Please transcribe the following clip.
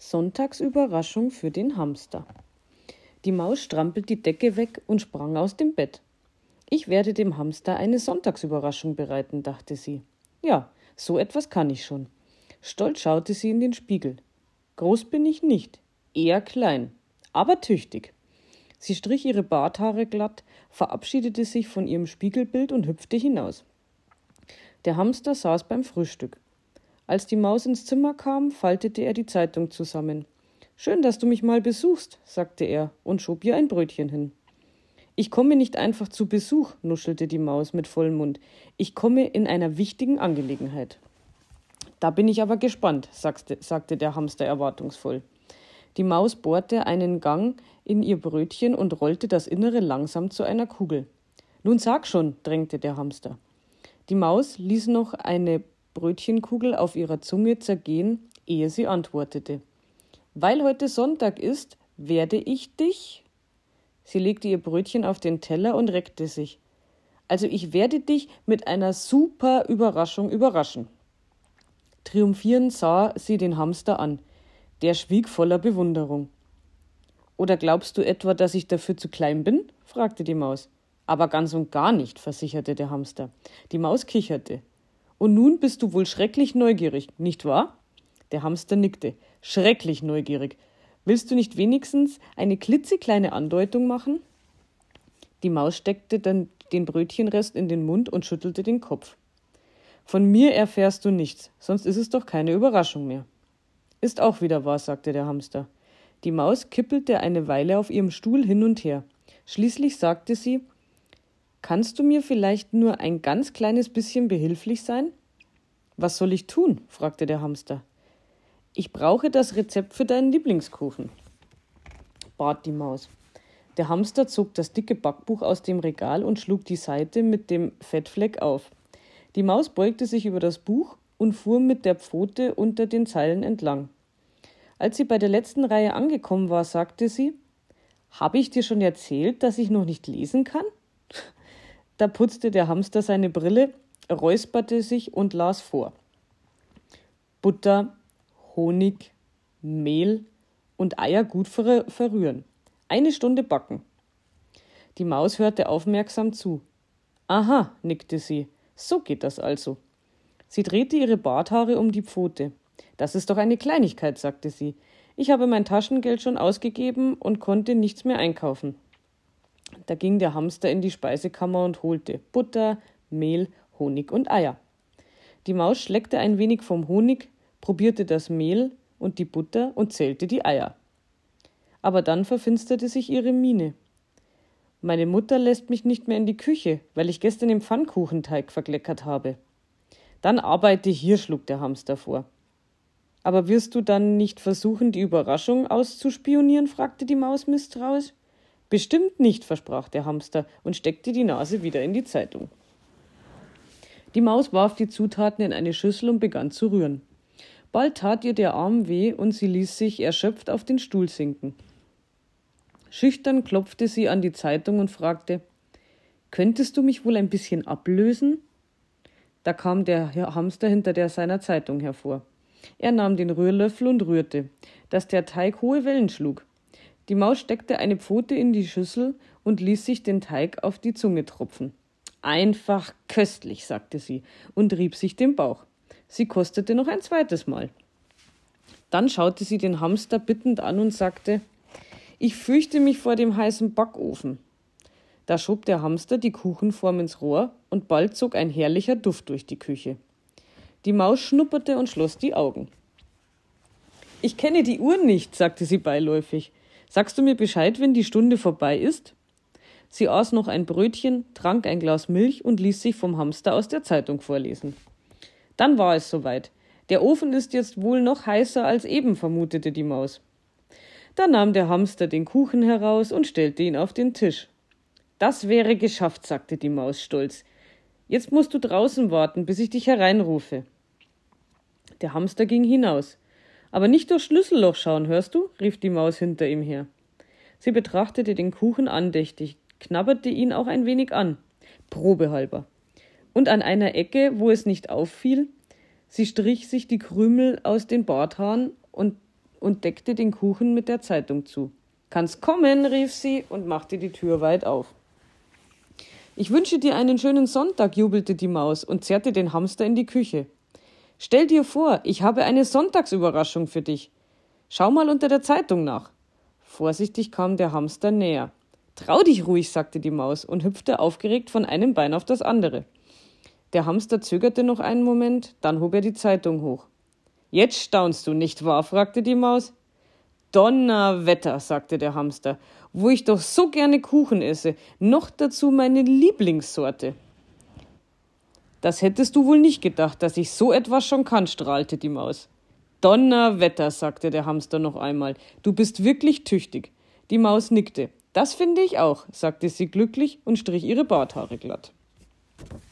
Sonntagsüberraschung für den Hamster. Die Maus strampelt die Decke weg und sprang aus dem Bett. Ich werde dem Hamster eine Sonntagsüberraschung bereiten, dachte sie. Ja, so etwas kann ich schon. Stolz schaute sie in den Spiegel. Groß bin ich nicht, eher klein, aber tüchtig. Sie strich ihre Barthaare glatt, verabschiedete sich von ihrem Spiegelbild und hüpfte hinaus. Der Hamster saß beim Frühstück. Als die Maus ins Zimmer kam, faltete er die Zeitung zusammen. »Schön, dass du mich mal besuchst«, sagte er und schob ihr ein Brötchen hin. »Ich komme nicht einfach zu Besuch«, nuschelte die Maus mit vollem Mund. »Ich komme in einer wichtigen Angelegenheit.« »Da bin ich aber gespannt«, sagte der Hamster erwartungsvoll. Die Maus bohrte einen Gang in ihr Brötchen und rollte das Innere langsam zu einer Kugel. »Nun sag schon«, drängte der Hamster. Die Maus ließ noch eine Brötchenkugel auf ihrer Zunge zergehen, ehe sie antwortete. »Weil heute Sonntag ist, werde ich dich...« Sie legte ihr Brötchen auf den Teller und reckte sich. »Also ich werde dich mit einer super Überraschung überraschen.« Triumphierend sah sie den Hamster an. Der schwieg voller Bewunderung. »Oder glaubst du etwa, dass ich dafür zu klein bin?« fragte die Maus. »Aber ganz und gar nicht«, versicherte der Hamster. Die Maus kicherte. »Und nun bist du wohl schrecklich neugierig, nicht wahr?« Der Hamster nickte. »Schrecklich neugierig. Willst du nicht wenigstens eine klitzekleine Andeutung machen?« Die Maus steckte dann den Brötchenrest in den Mund und schüttelte den Kopf. »Von mir erfährst du nichts, sonst ist es doch keine Überraschung mehr.« »Ist auch wieder wahr«, sagte der Hamster. Die Maus kippelte eine Weile auf ihrem Stuhl hin und her. Schließlich sagte sie, »Kannst du mir vielleicht nur ein ganz kleines bisschen behilflich sein?« »Was soll ich tun?« fragte der Hamster. »Ich brauche das Rezept für deinen Lieblingskuchen«, bat die Maus. Der Hamster zog das dicke Backbuch aus dem Regal und schlug die Seite mit dem Fettfleck auf. Die Maus beugte sich über das Buch und fuhr mit der Pfote unter den Zeilen entlang. Als sie bei der letzten Reihe angekommen war, sagte sie, »Habe ich dir schon erzählt, dass ich noch nicht lesen kann?« Da putzte der Hamster seine Brille, räusperte sich und las vor. Butter, Honig, Mehl und Eier gut verrühren. 1 Stunde backen. Die Maus hörte aufmerksam zu. »Aha«, nickte sie, »so geht das also.« Sie drehte ihre Barthaare um die Pfote. »Das ist doch eine Kleinigkeit«, sagte sie. »Ich habe mein Taschengeld schon ausgegeben und konnte nichts mehr einkaufen.« Da ging der Hamster in die Speisekammer und holte Butter, Mehl, Honig und Eier. Die Maus schleckte ein wenig vom Honig, probierte das Mehl und die Butter und zählte die Eier. Aber dann verfinsterte sich ihre Miene. »Meine Mutter lässt mich nicht mehr in die Küche, weil ich gestern den Pfannkuchenteig verkleckert habe.« »Dann arbeite hier«, schlug der Hamster vor. »Aber wirst du dann nicht versuchen, die Überraschung auszuspionieren?« fragte die Maus misstrauisch. »Bestimmt nicht«, versprach der Hamster und steckte die Nase wieder in die Zeitung. Die Maus warf die Zutaten in eine Schüssel und begann zu rühren. Bald tat ihr der Arm weh und sie ließ sich erschöpft auf den Stuhl sinken. Schüchtern klopfte sie an die Zeitung und fragte, »Könntest du mich wohl ein bisschen ablösen?« Da kam der Hamster hinter seiner Zeitung hervor. Er nahm den Rührlöffel und rührte, dass der Teig hohe Wellen schlug. Die Maus steckte eine Pfote in die Schüssel und ließ sich den Teig auf die Zunge tropfen. »Einfach köstlich«, sagte sie und rieb sich den Bauch. Sie kostete noch ein zweites Mal. Dann schaute sie den Hamster bittend an und sagte, »Ich fürchte mich vor dem heißen Backofen.« Da schob der Hamster die Kuchenform ins Rohr und bald zog ein herrlicher Duft durch die Küche. Die Maus schnupperte und schloss die Augen. »Ich kenne die Uhr nicht«, sagte sie beiläufig. »Sagst du mir Bescheid, wenn die Stunde vorbei ist?« Sie aß noch ein Brötchen, trank ein Glas Milch und ließ sich vom Hamster aus der Zeitung vorlesen. Dann war es soweit. Der Ofen ist jetzt wohl noch heißer als eben, vermutete die Maus. Da nahm der Hamster den Kuchen heraus und stellte ihn auf den Tisch. »Das wäre geschafft«, sagte die Maus stolz. »Jetzt musst du draußen warten, bis ich dich hereinrufe.« Der Hamster ging hinaus. »Aber nicht durchs Schlüsselloch schauen, hörst du?« rief die Maus hinter ihm her. Sie betrachtete den Kuchen andächtig, knabberte ihn auch ein wenig an, probehalber. Und an einer Ecke, wo es nicht auffiel, sie strich sich die Krümel aus den Barthaaren und und deckte den Kuchen mit der Zeitung zu. »Kannst kommen«, rief sie und machte die Tür weit auf. »Ich wünsche dir einen schönen Sonntag«, jubelte die Maus und zerrte den Hamster in die Küche. »Stell dir vor, ich habe eine Sonntagsüberraschung für dich. Schau mal unter der Zeitung nach.« Vorsichtig kam der Hamster näher. »Trau dich ruhig«, sagte die Maus und hüpfte aufgeregt von einem Bein auf das andere. Der Hamster zögerte noch einen Moment, dann hob er die Zeitung hoch. »Jetzt staunst du, nicht wahr?«, fragte die Maus. »Donnerwetter«, sagte der Hamster, »wo ich doch so gerne Kuchen esse, noch dazu meine Lieblingssorte.« »Das hättest du wohl nicht gedacht, dass ich so etwas schon kann«, strahlte die Maus. »Donnerwetter«, sagte der Hamster noch einmal, »du bist wirklich tüchtig.« Die Maus nickte. »Das finde ich auch«, sagte sie glücklich und strich ihre Barthaare glatt.